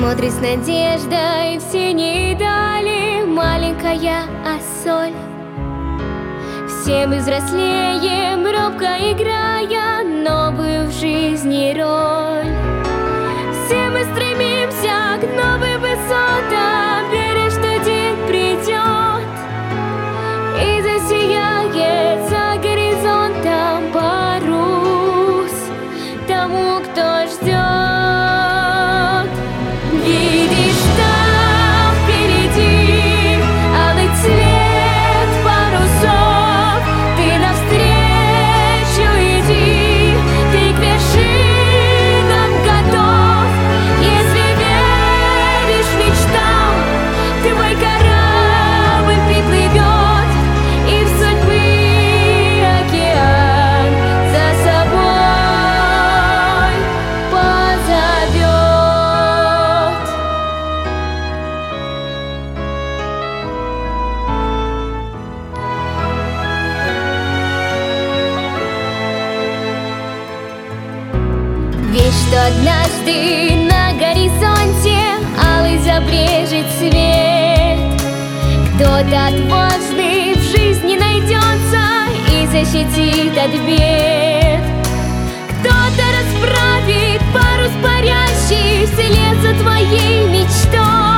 Смотрит с надеждой в синие дали маленькая Ассоль. Все мы взрослеем, робко играя новую в жизни роль. Все мы стремимся к новым высотам, веря, что день придет и засияет за горизонтом парус тому, кто ждет. Видишь, там впереди алый цвет парусов. Ты навстречу иди, ты к вершинам готов. Если веришь мечтам, твой корабль приплывет и в судьбы океан за собой позовет. Ведь что однажды на горизонте алый забрежет свет. Кто-то отважный в жизни найдется и защитит от бед. Кто-то расправит парус парящий вслед за твоей мечтой.